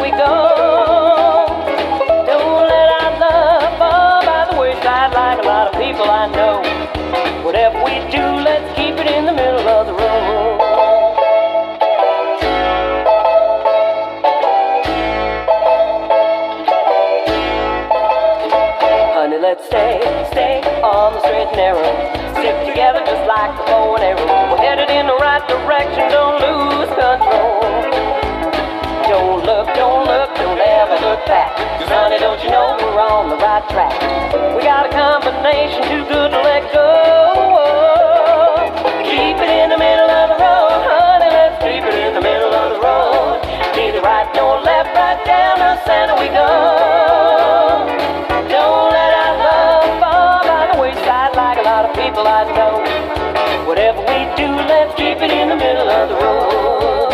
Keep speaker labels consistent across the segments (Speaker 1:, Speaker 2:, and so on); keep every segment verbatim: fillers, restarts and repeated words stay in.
Speaker 1: we go. Don't let our love fall by the wayside like a lot of people I know. Whatever we do, let's keep it in the middle of the road. Honey, let's stay, stay on the straight and narrow. Stick together just like the bow and arrow. We're headed in the right direction, don't lose control. Don't look, don't look, don't ever look back. Cause honey, don't you know we're on the right track. We got a combination too good to let go. Keep it in the middle of the road, honey, let's keep it in the middle of the road. Neither right nor left, right down the center we go. Don't let our love fall by the wayside like a lot of people I know. Whatever we do, let's keep it in the middle of the road.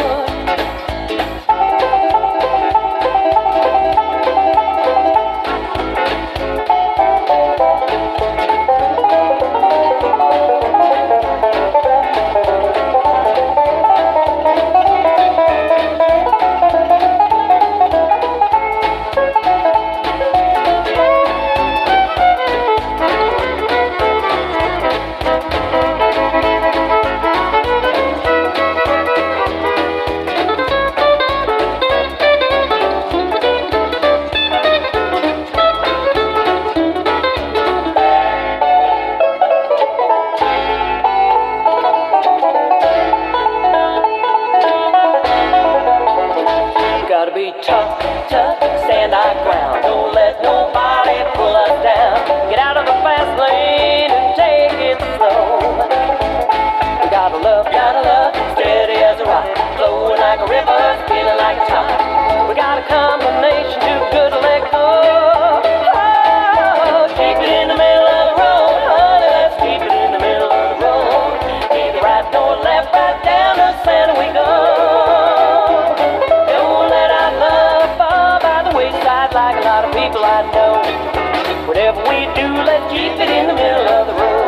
Speaker 1: Gotta be tough, tough, stand our ground. Don't let nobody pull us down. Get out of the fast lane and take it slow. We gotta love, gotta love, steady as a rock. Flowing like a river, feeling like a top. We got a combination too good to let go. Oh, keep it in the middle of the road, honey, let's keep it in the middle of the road. Neither right nor left, right down the center we go. Like a lot of people I know. Whatever we do, let's keep it in the middle of the road.